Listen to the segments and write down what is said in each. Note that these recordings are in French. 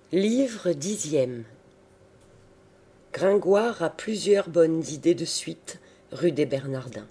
Livre 10e. Gringoire a plusieurs bonnes idées de suite, rue des Bernardins.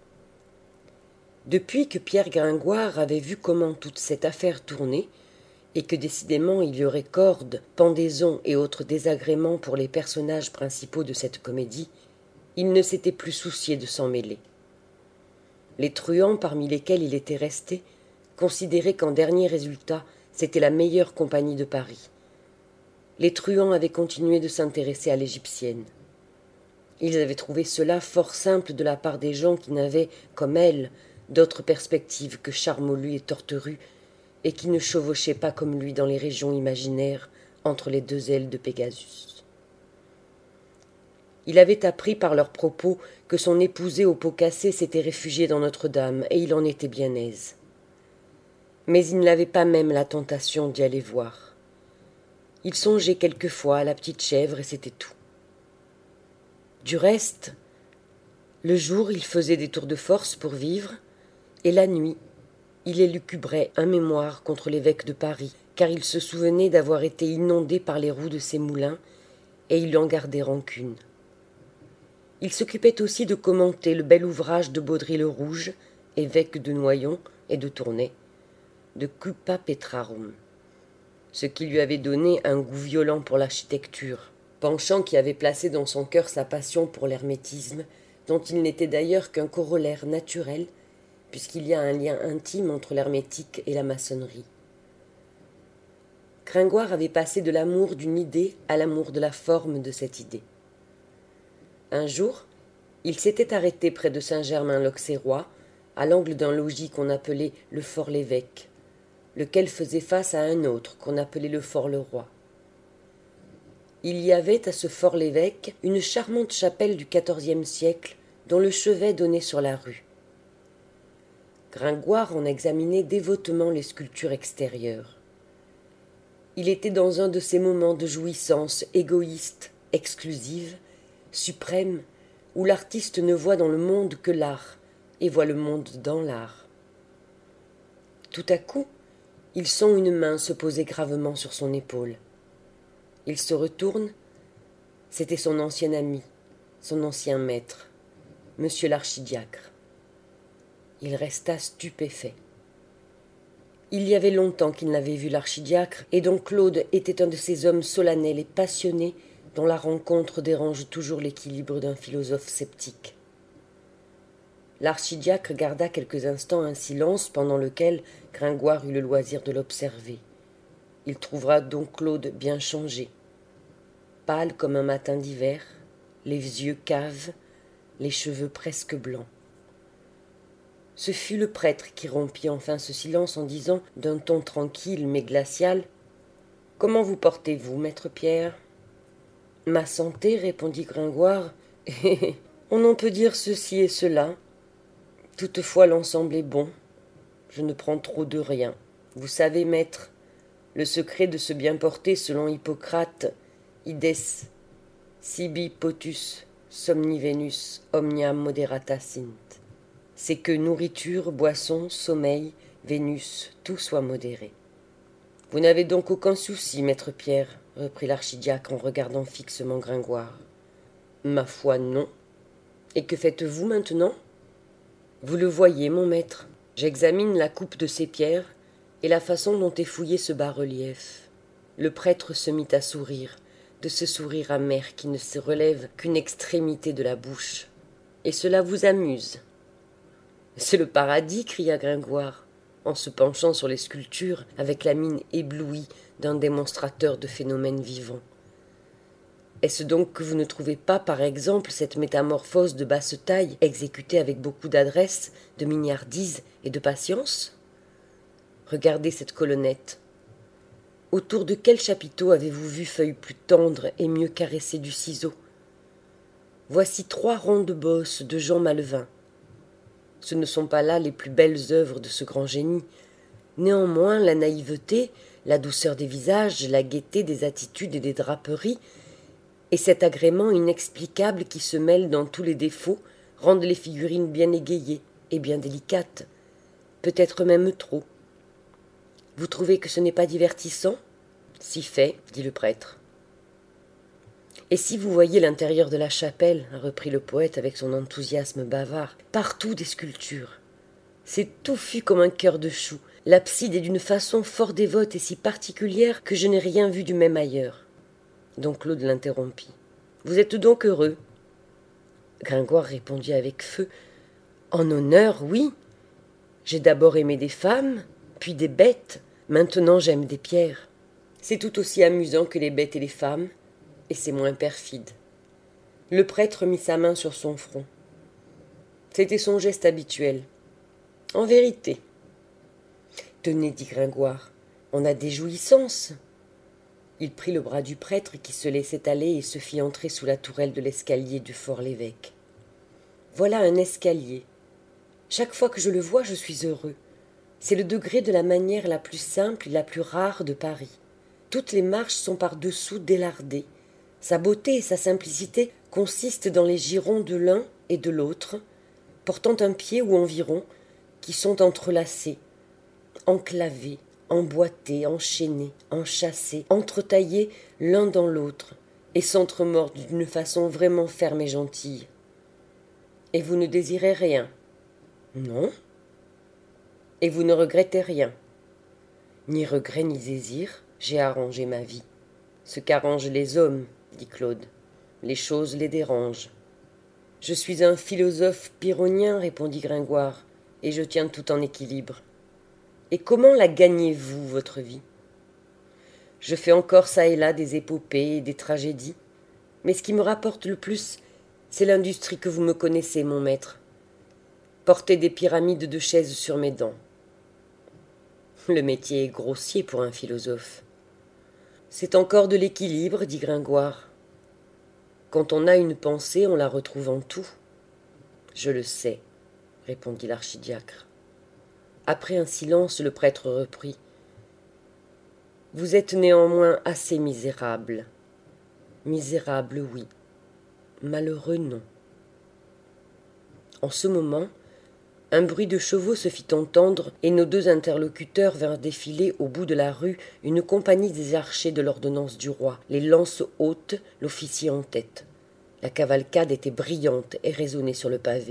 Depuis que Pierre Gringoire avait vu comment toute cette affaire tournait, et que décidément il y aurait corde, pendaison et autres désagréments pour les personnages principaux de cette comédie, il ne s'était plus soucié de s'en mêler. Les truands parmi lesquels il était resté considéraient qu'en dernier résultat c'était la meilleure compagnie de Paris. Les truands avaient continué de s'intéresser à l'égyptienne. Ils avaient trouvé cela fort simple de la part des gens qui n'avaient, comme elle, d'autres perspectives que Charmolue et Torterue, et qui ne chevauchaient pas comme lui dans les régions imaginaires entre les deux ailes de Pégasus. Il avait appris par leurs propos que son épousé au pot cassé s'était réfugié dans Notre-Dame, et il en était bien aise. Mais il n'avait pas même la tentation d'y aller voir. Il songeait quelquefois à la petite chèvre et c'était tout. Du reste, le jour il faisait des tours de force pour vivre, et la nuit il élucubrait un mémoire contre l'évêque de Paris, car il se souvenait d'avoir été inondé par les roues de ses moulins, et il lui en gardait rancune. Il s'occupait aussi de commenter le bel ouvrage de Baudry-le-Rouge, évêque de Noyon et de Tournai, de Cupa Petrarum, ce qui lui avait donné un goût violent pour l'architecture, penchant qui avait placé dans son cœur sa passion pour l'hermétisme, dont il n'était d'ailleurs qu'un corollaire naturel, puisqu'il y a un lien intime entre l'hermétique et la maçonnerie. Gringoire avait passé de l'amour d'une idée à l'amour de la forme de cette idée. Un jour, il s'était arrêté près de Saint-Germain-l'Auxerrois, à l'angle d'un logis qu'on appelait le Fort-l'Évêque, lequel faisait face à un autre qu'on appelait le Fort-le-Roi. Il y avait à ce Fort-l'Évêque une charmante chapelle du XIVe siècle dont le chevet donnait sur la rue. Gringoire en examinait dévotement les sculptures extérieures. Il était dans un de ces moments de jouissance égoïste, exclusive, suprême, où l'artiste ne voit dans le monde que l'art et voit le monde dans l'art. Tout à coup, il sent une main se poser gravement sur son épaule. Il se retourne. C'était son ancien ami, son ancien maître, monsieur l'archidiacre. Il resta stupéfait. Il y avait longtemps qu'il n'avait vu l'archidiacre, et dont Claude était un de ces hommes solennels et passionnés dont la rencontre dérange toujours l'équilibre d'un philosophe sceptique. L'archidiacre garda quelques instants un silence pendant lequel Gringoire eut le loisir de l'observer. Il trouva donc Claude bien changé, pâle comme un matin d'hiver, les yeux caves, les cheveux presque blancs. Ce fut le prêtre qui rompit enfin ce silence en disant d'un ton tranquille mais glacial : « Comment vous portez-vous, maître Pierre ?»« Ma santé, répondit Gringoire, et on en peut dire ceci et cela. Toutefois l'ensemble est bon. Je ne prends trop de rien. Vous savez, maître, le secret de se bien porter selon Hippocrate, ides sibi potus somni Venus omnia moderata sint. C'est que nourriture, boisson, sommeil, Vénus, tout soit modéré. Vous n'avez donc aucun souci, maître Pierre, reprit l'archidiacre en regardant fixement Gringoire. Ma foi, non. Et que faites-vous maintenant ? Vous le voyez, mon maître, j'examine la coupe de ces pierres et la façon dont est fouillé ce bas-relief. Le prêtre se mit à sourire, de ce sourire amer qui ne se relève qu'une extrémité de la bouche. Et cela vous amuse ? C'est le paradis, cria Gringoire, en se penchant sur les sculptures avec la mine éblouie d'un démonstrateur de phénomènes vivants. Est-ce donc que vous ne trouvez pas, par exemple, cette métamorphose de basse taille, exécutée avec beaucoup d'adresse, de mignardise et de patience ? Regardez cette colonnette. Autour de quel chapiteau avez-vous vu feuilles plus tendres et mieux caressées du ciseau ? Voici 3 rondes bosses de Jean Malevin. Ce ne sont pas là les plus belles œuvres de ce grand génie. Néanmoins, la naïveté, la douceur des visages, la gaieté des attitudes et des draperies, et cet agrément inexplicable qui se mêle dans tous les défauts rendent les figurines bien égayées et bien délicates, peut-être même trop. Vous trouvez que ce n'est pas divertissant ? Si fait, dit le prêtre. Et si vous voyez l'intérieur de la chapelle, reprit le poète avec son enthousiasme bavard, partout des sculptures. C'est touffu comme un cœur de chou. L'abside est d'une façon fort dévote et si particulière que je n'ai rien vu du même ailleurs. Don Claude l'interrompit. Vous êtes donc heureux? Gringoire répondit avec feu. En honneur, oui. J'ai d'abord aimé des femmes, puis des bêtes. Maintenant j'aime des pierres. C'est tout aussi amusant que les bêtes et les femmes, et c'est moins perfide. Le prêtre mit sa main sur son front. C'était son geste habituel. En vérité. Tenez, dit Gringoire, on a des jouissances. Il prit le bras du prêtre qui se laissait aller et se fit entrer sous la tourelle de l'escalier du fort-l'évêque. Voilà un escalier. Chaque fois que je le vois, je suis heureux. C'est le degré de la manière la plus simple et la plus rare de Paris. Toutes les marches sont par-dessous délardées. Sa beauté et sa simplicité consistent dans les girons de l'un et de l'autre, portant un pied ou environ, qui sont entrelacés, enclavés, emboîtés, enchaînés, enchâssés, entretaillés l'un dans l'autre, et s'entremordent d'une façon vraiment ferme et gentille. Et vous ne désirez rien? Non. Et vous ne regrettez rien? Ni regret ni désir, j'ai arrangé ma vie. Ce qu'arrangent les hommes, dit Claude. Les choses les dérangent. Je suis un philosophe pyrrhonien, répondit Gringoire, et je tiens tout en équilibre. Et comment la gagnez-vous, votre vie? Je fais encore çà et là des épopées et des tragédies, mais ce qui me rapporte le plus, c'est l'industrie que vous me connaissez, mon maître. Porter des pyramides de chaises sur mes dents. Le métier est grossier pour un philosophe. C'est encore de l'équilibre, dit Gringoire. Quand on a une pensée, on la retrouve en tout. Je le sais, répondit l'archidiacre. Après un silence, le prêtre reprit. Vous êtes néanmoins assez misérable. Misérable, oui. Malheureux, non. En ce moment, un bruit de chevaux se fit entendre, et nos deux interlocuteurs vinrent défiler au bout de la rue une compagnie des archers de l'ordonnance du roi, les lances hautes, l'officier en tête. La cavalcade était brillante et résonnait sur le pavé.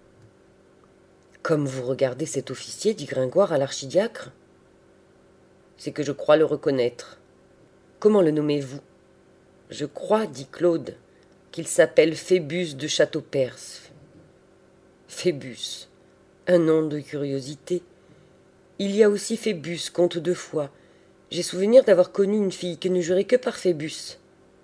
Comme vous regardez cet officier, dit Gringoire à l'archidiacre. C'est que je crois le reconnaître. Comment le nommez-vous? Je crois, dit Claude, qu'il s'appelle Phébus de Châteaupers. Phébus. Un nom de curiosité. Il y a aussi Phébus, comte de Foix. J'ai souvenir d'avoir connu une fille qui ne jurait que par Phébus.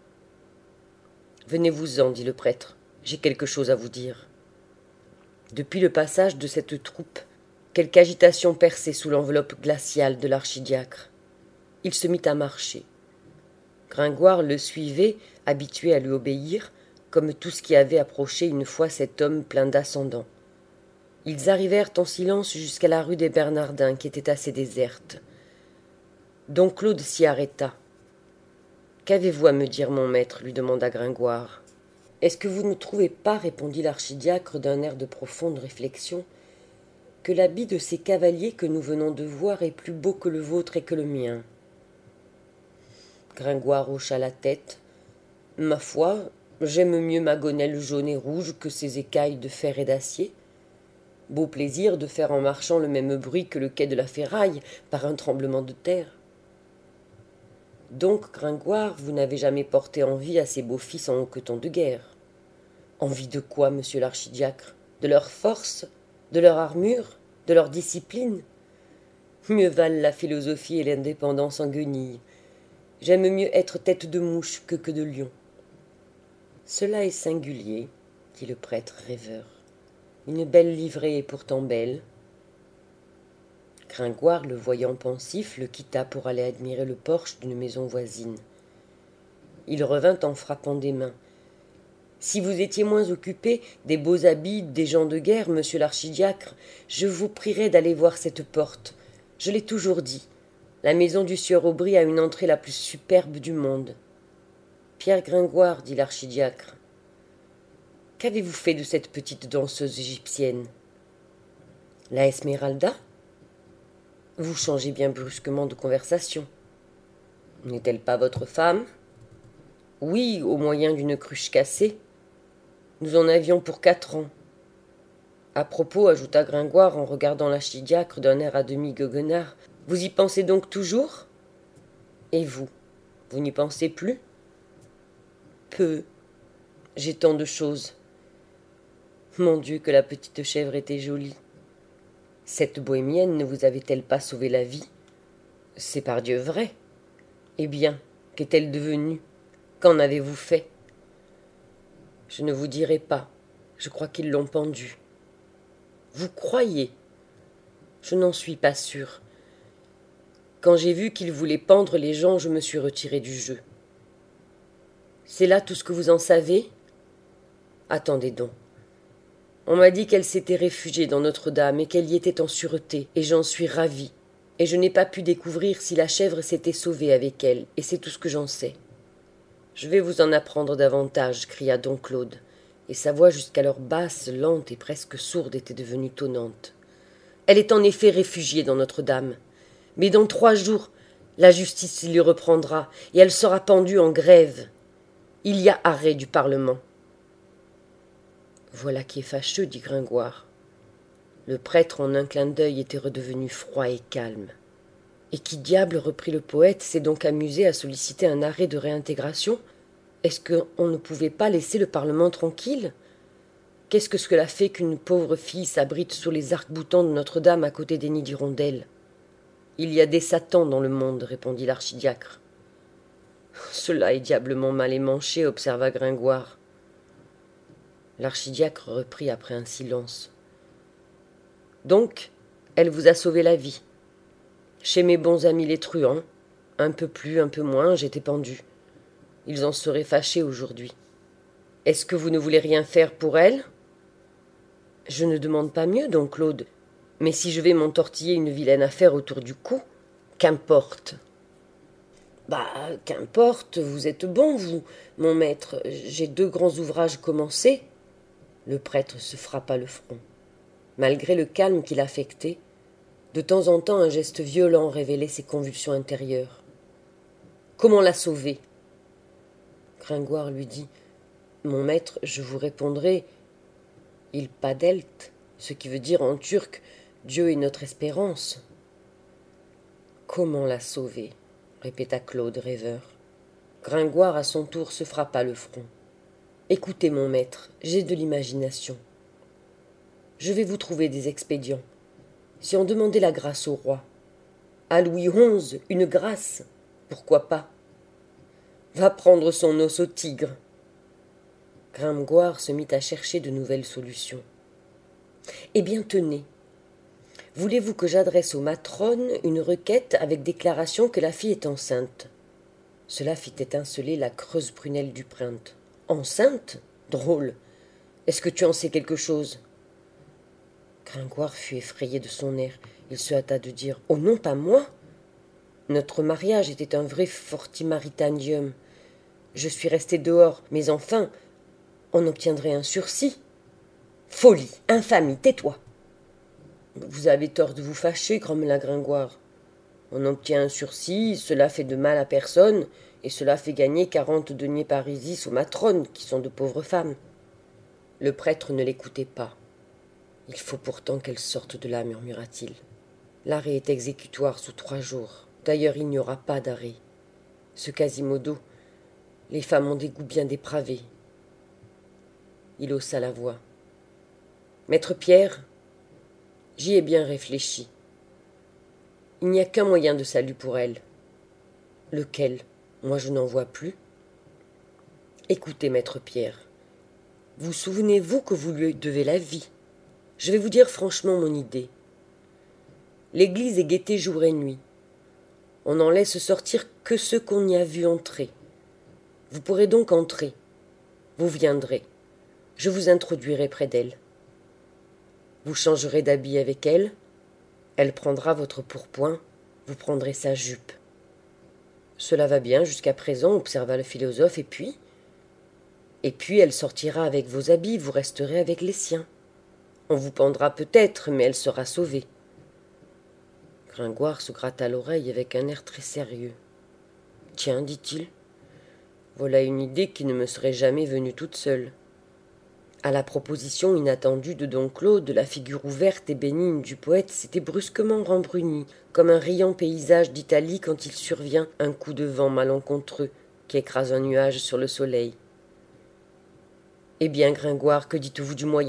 Venez-vous-en, dit le prêtre. J'ai quelque chose à vous dire. Depuis le passage de cette troupe, quelque agitation perçait sous l'enveloppe glaciale de l'archidiacre. Il se mit à marcher. Gringoire le suivait, habitué à lui obéir, comme tout ce qui avait approché une fois cet homme plein d'ascendant. Ils arrivèrent en silence jusqu'à la rue des Bernardins, qui était assez déserte. Don Claude s'y arrêta. « Qu'avez-vous à me dire, mon maître » lui demanda Gringoire. « Est-ce que vous ne trouvez pas, répondit l'archidiacre d'un air de profonde réflexion, que l'habit de ces cavaliers que nous venons de voir est plus beau que le vôtre et que le mien ?» Gringoire hocha la tête. « Ma foi, j'aime mieux ma gonelle jaune et rouge que ces écailles de fer et d'acier. Beau plaisir de faire en marchant le même bruit que le quai de la Ferraille par un tremblement de terre. Donc, Gringoire, vous n'avez jamais porté envie à ces beaux fils en hoquetons de guerre. Envie de quoi, monsieur l'archidiacre? De leur force, de leur armure, de leur discipline? Mieux valent la philosophie et l'indépendance en guenilles. J'aime mieux être tête de mouche que de lion. Cela est singulier, dit le prêtre rêveur. Une belle livrée est pourtant belle. Gringoire, le voyant pensif, le quitta pour aller admirer le porche d'une maison voisine. Il revint en frappant des mains. « Si vous étiez moins occupé des beaux habits des gens de guerre, monsieur l'archidiacre, je vous prierais d'aller voir cette porte. Je l'ai toujours dit. La maison du sieur Aubry a une entrée la plus superbe du monde. »« Pierre Gringoire, dit l'archidiacre, qu'avez-vous fait de cette petite danseuse égyptienne? »« La Esmeralda ?» Vous changez bien brusquement de conversation. N'est-elle pas votre femme? Oui, au moyen d'une cruche cassée. Nous en avions pour 4 ans. À propos, ajouta Gringoire en regardant l'archidiacre d'un air à demi goguenard, vous y pensez donc toujours? Et vous, vous n'y pensez plus? Peu. J'ai tant de choses. Mon Dieu, que la petite chèvre était jolie. Cette bohémienne ne vous avait-elle pas sauvé la vie? C'est pardieu vrai. Eh bien, qu'est-elle devenue? Qu'en avez-vous fait? Je ne vous dirai pas. Je crois qu'ils l'ont pendue. Vous croyez? Je n'en suis pas sûr. Quand j'ai vu qu'ils voulaient pendre les gens, je me suis retiré du jeu. C'est là tout ce que vous en savez? Attendez donc. On m'a dit qu'elle s'était réfugiée dans Notre-Dame et qu'elle y était en sûreté, et j'en suis ravi. Et je n'ai pas pu découvrir si la chèvre s'était sauvée avec elle, et c'est tout ce que j'en sais. Je vais vous en apprendre davantage, cria don Claude, et sa voix jusqu'alors basse, lente et presque sourde était devenue tonnante. Elle est en effet réfugiée dans Notre-Dame. Mais dans 3 jours, la justice l'y reprendra, et elle sera pendue en grève. Il y a arrêt du Parlement. Voilà qui est fâcheux, dit Gringoire. Le prêtre, en un clin d'œil, était redevenu froid et calme. Et qui diable, reprit le poète, s'est donc amusé à solliciter un arrêt de réintégration? Est-ce qu'on ne pouvait pas laisser le Parlement tranquille? Qu'est-ce que cela fait qu'une pauvre fille s'abrite sous les arcs-boutants de Notre-Dame à côté des nids d'hirondelles? Il y a des satans dans le monde, répondit l'archidiacre. Cela est diablement mal émanché, observa Gringoire. L'archidiacre reprit après un silence. Donc, elle vous a sauvé la vie. Chez mes bons amis les truands, un peu plus, un peu moins, j'étais pendu. Ils en seraient fâchés aujourd'hui. Est-ce que vous ne voulez rien faire pour elle? Je ne demande pas mieux, don Claude. Mais si je vais m'entortiller une vilaine affaire autour du cou, qu'importe. Qu'importe, vous êtes bon, vous, mon maître. J'ai 2 grands ouvrages commencés. Le prêtre se frappa le front. Malgré le calme qu'il affectait, de temps en temps un geste violent révélait ses convulsions intérieures. Comment la sauver? Gringoire lui dit, mon maître, je vous répondrai, il padelt, ce qui veut dire en turc, Dieu est notre espérance. Comment la sauver? Répéta Claude rêveur. Gringoire à son tour se frappa le front. Écoutez, mon maître, j'ai de l'imagination. Je vais vous trouver des expédients. Si on demandait la grâce au roi, à Louis XI, une grâce, pourquoi pas? Va prendre son os au tigre. Gringoire se mit à chercher de nouvelles solutions. Eh bien, tenez. Voulez-vous que j'adresse aux matrones une requête avec déclaration que la fille est enceinte? Cela fit étinceler la creuse prunelle du prince. Enceinte? Drôle. Est-ce que tu en sais quelque chose? Gringoire fut effrayé de son air. Il se hâta de dire « Oh non, pas moi !» Notre mariage était un vrai fortimaritandium. Je suis resté dehors, mais enfin, on obtiendrait un sursis. Folie, infamie, tais-toi. Vous avez tort de vous fâcher, grommela Gringoire. On obtient un sursis, cela fait de mal à personne, et cela fait gagner 40 deniers parisis aux matrones, qui sont de pauvres femmes. Le prêtre ne l'écoutait pas. Il faut pourtant qu'elle sorte de là, murmura-t-il. L'arrêt est exécutoire sous 3 jours. D'ailleurs, il n'y aura pas d'arrêt. Ce Quasimodo, les femmes ont des goûts bien dépravés. Il haussa la voix. Maître Pierre, j'y ai bien réfléchi. Il n'y a qu'un moyen de salut pour elle. Lequel? Moi, je n'en vois plus. Écoutez, maître Pierre, vous souvenez-vous que vous lui devez la vie? Je vais vous dire franchement mon idée. L'église est guettée jour et nuit. On n'en laisse sortir que ceux qu'on y a vu entrer. Vous pourrez donc entrer. Vous viendrez. Je vous introduirai près d'elle. Vous changerez d'habit avec elle. Elle prendra votre pourpoint. Vous prendrez sa jupe. Cela va bien jusqu'à présent, observa le philosophe, et puis elle sortira avec vos habits, vous resterez avec les siens. On vous pendra peut-être, mais elle sera sauvée. Gringoire se gratta l'oreille avec un air très sérieux. Tiens, dit-il, voilà une idée qui ne me serait jamais venue toute seule. À la proposition inattendue de don Claude, la figure ouverte et bénigne du poète s'était brusquement rembrunie, comme un riant paysage d'Italie quand il survient un coup de vent malencontreux qui écrase un nuage sur le soleil. « Eh bien, Gringoire, que dites-vous du moyen ?»«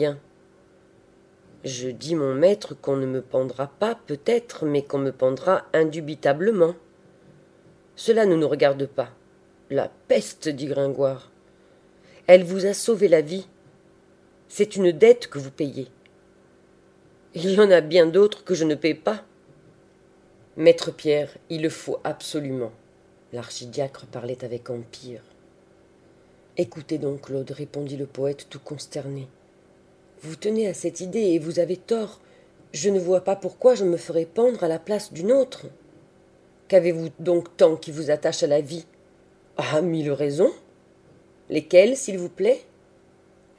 Je dis, mon maître, qu'on ne me pendra pas, peut-être, mais qu'on me pendra indubitablement. »« Cela ne nous regarde pas. »« La peste, dit Gringoire. Elle vous a sauvé la vie. C'est une dette que vous payez. Il y en a bien d'autres que je ne paie pas. »« Maître Pierre, il le faut absolument. » L'archidiacre parlait avec empire. « Écoutez donc, Claude, répondit le poète tout consterné. Vous tenez à cette idée et vous avez tort. Je ne vois pas pourquoi je me ferais pendre à la place d'une autre. Qu'avez-vous donc tant qui vous attache à la vie ? Ah, 1000 raisons. Lesquelles, s'il vous plaît ? Lesquelles ?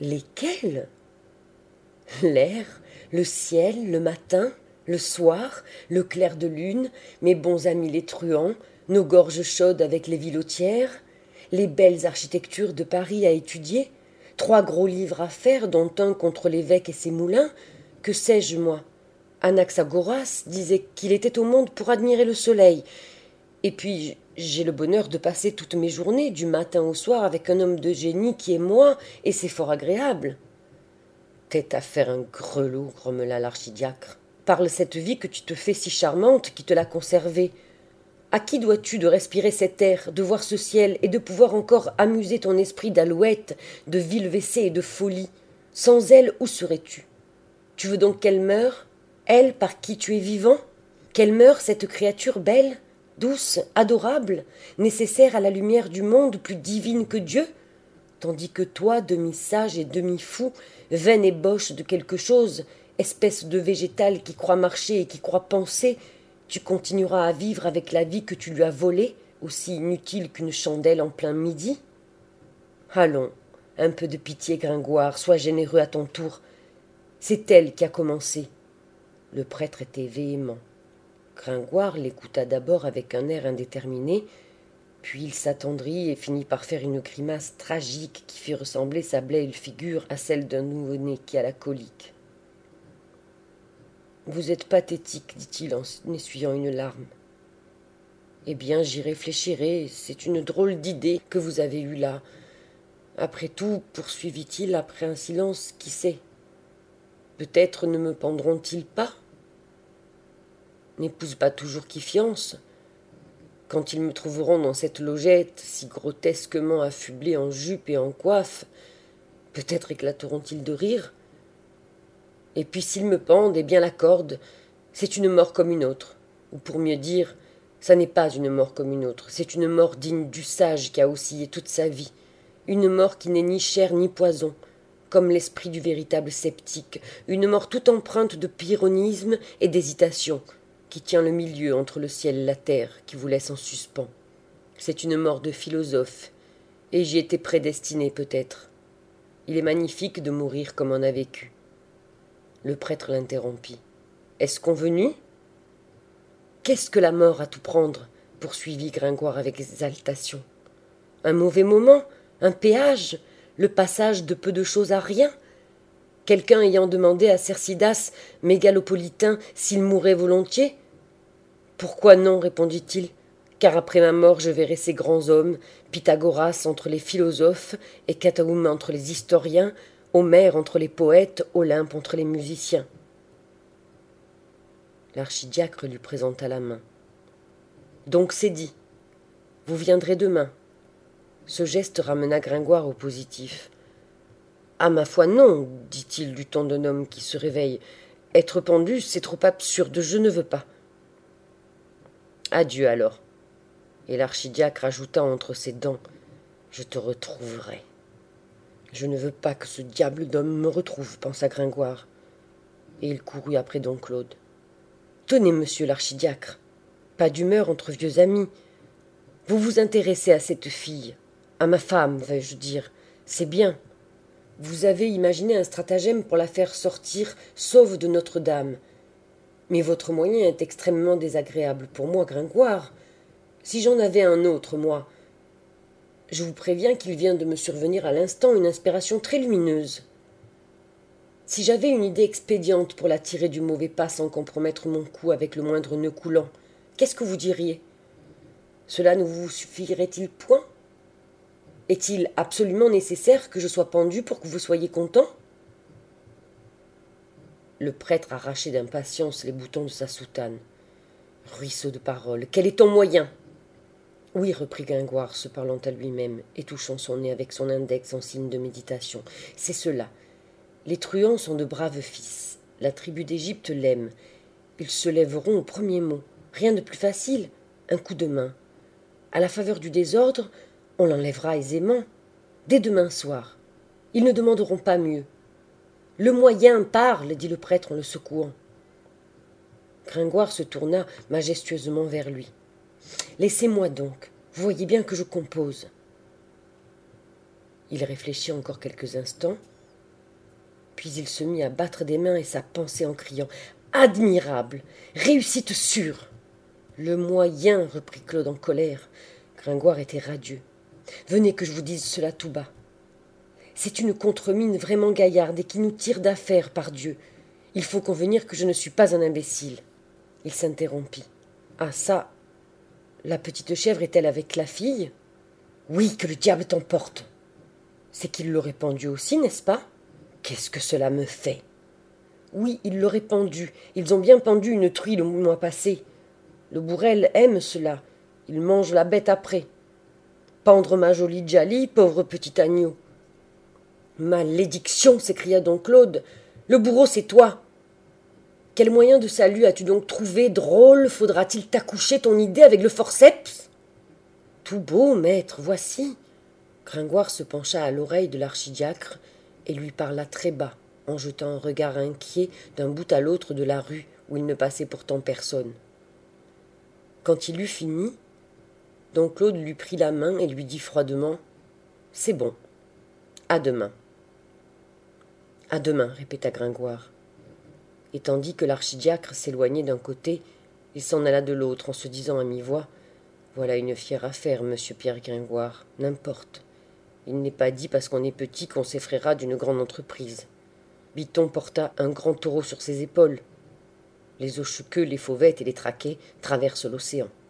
L'air, le ciel, le matin, le soir, le clair de lune, mes bons amis les truands, nos gorges chaudes avec les vilotières, les belles architectures de Paris à étudier, 3 gros livres à faire, dont un contre l'évêque et ses moulins, que sais-je, moi ? Anaxagoras disait qu'il était au monde pour admirer le soleil. Et puis, j'ai le bonheur de passer toutes mes journées, du matin au soir, avec un homme de génie qui est moi, et c'est fort agréable. T'es à faire un grelot, grommela l'archidiacre. Parle cette vie que tu te fais si charmante, qui te l'a conservée. À qui dois-tu de respirer cet air, de voir ce ciel, et de pouvoir encore amuser ton esprit d'alouette, de vilevessée et de folie ? Sans elle, où serais-tu ? Tu veux donc qu'elle meure, elle par qui tu es vivant ? Qu'elle meure, cette créature belle, douce, adorable, nécessaire à la lumière du monde, plus divine que Dieu ? Tandis que toi, demi-sage et demi-fou, vaine ébauche de quelque chose, espèce de végétal qui croit marcher et qui croit penser, tu continueras à vivre avec la vie que tu lui as volée, aussi inutile qu'une chandelle en plein midi ? Allons, un peu de pitié, Gringoire, sois généreux à ton tour. C'est elle qui a commencé. Le prêtre était véhément. Gringoire l'écouta d'abord avec un air indéterminé, puis il s'attendrit et finit par faire une grimace tragique qui fit ressembler sa belle figure à celle d'un nouveau-né qui a la colique. « Vous êtes pathétique, dit-il en essuyant une larme. Eh bien, j'y réfléchirai, c'est une drôle d'idée que vous avez eue là. Après tout, poursuivit-il après un silence, qui sait ? Peut-être ne me pendront-ils pas ? N'épouse pas toujours qui fiance. Quand ils me trouveront dans cette logette, si grotesquement affublée en jupe et en coiffe, peut-être éclateront-ils de rire. Et puis s'ils me pendent, eh bien la corde, c'est une mort comme une autre. Ou pour mieux dire, ça n'est pas une mort comme une autre, c'est une mort digne du sage qui a oscillé toute sa vie, une mort qui n'est ni chair ni poison, comme l'esprit du véritable sceptique, une mort toute empreinte de pyrrhonisme et d'hésitation, qui tient le milieu entre le ciel et la terre, qui vous laisse en suspens. C'est une mort de philosophe, et j'y étais prédestiné peut-être. Il est magnifique de mourir comme on a vécu. Le prêtre l'interrompit. Est-ce convenu ? Qu'est-ce que la mort à tout prendre ? Poursuivit Gringoire avec exaltation. Un mauvais moment, un péage, le passage de peu de choses à rien. Quelqu'un ayant demandé à Cercidas, mégalopolitain, s'il mourait volontiers. Pourquoi non, répondit-il, car après ma mort je verrai ces grands hommes, Pythagoras entre les philosophes, et Cataoum entre les historiens, Homère entre les poètes, Olympe entre les musiciens. L'archidiacre lui présenta la main. Donc c'est dit. Vous viendrez demain. Ce geste ramena Gringoire au positif. Ah, ma foi, non, dit-il du ton d'un homme qui se réveille. Être pendu, c'est trop absurde, je ne veux pas. Adieu alors. Et l'archidiacre ajouta entre ses dents. Je te retrouverai. Je ne veux pas que ce diable d'homme me retrouve, pensa Gringoire. Et il courut après don Claude. Tenez, monsieur l'archidiacre, pas d'humeur entre vieux amis. Vous vous intéressez à cette fille, à ma femme, vais-je dire, c'est bien. Vous avez imaginé un stratagème pour la faire sortir sauve de Notre-Dame. Mais votre moyen est extrêmement désagréable pour moi, Gringoire. Si j'en avais un autre, moi, je vous préviens qu'il vient de me survenir à l'instant une inspiration très lumineuse. Si j'avais une idée expédiente pour la tirer du mauvais pas sans compromettre mon cou avec le moindre nœud coulant, qu'est-ce que vous diriez? Cela ne vous suffirait-il point? Est-il absolument nécessaire que je sois pendu pour que vous soyez content? Le prêtre arrachait d'impatience les boutons de sa soutane. Ruisseau de paroles, quel est ton moyen? Oui, reprit Gringoire, se parlant à lui-même et touchant son nez avec son index en signe de méditation. C'est cela. Les truands sont de braves fils. La tribu d'Égypte l'aime. Ils se lèveront au premier mot. Rien de plus facile. Un coup de main. À la faveur du désordre, on l'enlèvera aisément. Dès demain soir. Ils ne demanderont pas mieux. Le moyen parle, dit le prêtre en le secouant. Gringoire se tourna majestueusement vers lui. Laissez-moi donc. Vous voyez bien que je compose. Il réfléchit encore quelques instants, puis il se mit à battre des mains et sa pensée en criant « Admirable! Réussite sûre !» Le moyen, reprit Claude en colère. Gringoire était radieux. « Venez que je vous dise cela tout bas. C'est une contremine vraiment gaillarde et qui nous tire d'affaire, par Dieu. Il faut convenir que je ne suis pas un imbécile. » Il s'interrompit. « Ah ça, la petite chèvre est-elle avec la fille? »« Oui, que le diable t'emporte. » »« C'est qu'il l'aurait pendue aussi, n'est-ce pas? » »« Qu'est-ce que cela me fait? » »« Oui, il l'aurait pendue. Ils ont bien pendu une truie le mois passé. Le bourrel aime cela. Il mange la bête après. Pendre ma jolie Djali, pauvre petit agneau. »« Malédiction !» s'écria donc Claude. « Le bourreau, c'est toi. Quel moyen de salut as-tu donc trouvé, drôle? Faudra-t-il t'accoucher ton idée avec le forceps? » Tout beau, maître, voici. Gringoire se pencha à l'oreille de l'archidiacre et lui parla très bas, en jetant un regard inquiet d'un bout à l'autre de la rue où il ne passait pourtant personne. Quand il eut fini, don Claude lui prit la main et lui dit froidement « C'est bon. À demain. »« À demain, » répéta Gringoire. Et tandis que l'archidiacre s'éloignait d'un côté, il s'en alla de l'autre en se disant à mi-voix « Voilà une fière affaire, monsieur Pierre Gringoire, n'importe. Il n'est pas dit parce qu'on est petit qu'on s'effraiera d'une grande entreprise. Biton porta un grand taureau sur ses épaules. Les Ocheux, les Fauvettes et les Traquets traversent l'océan.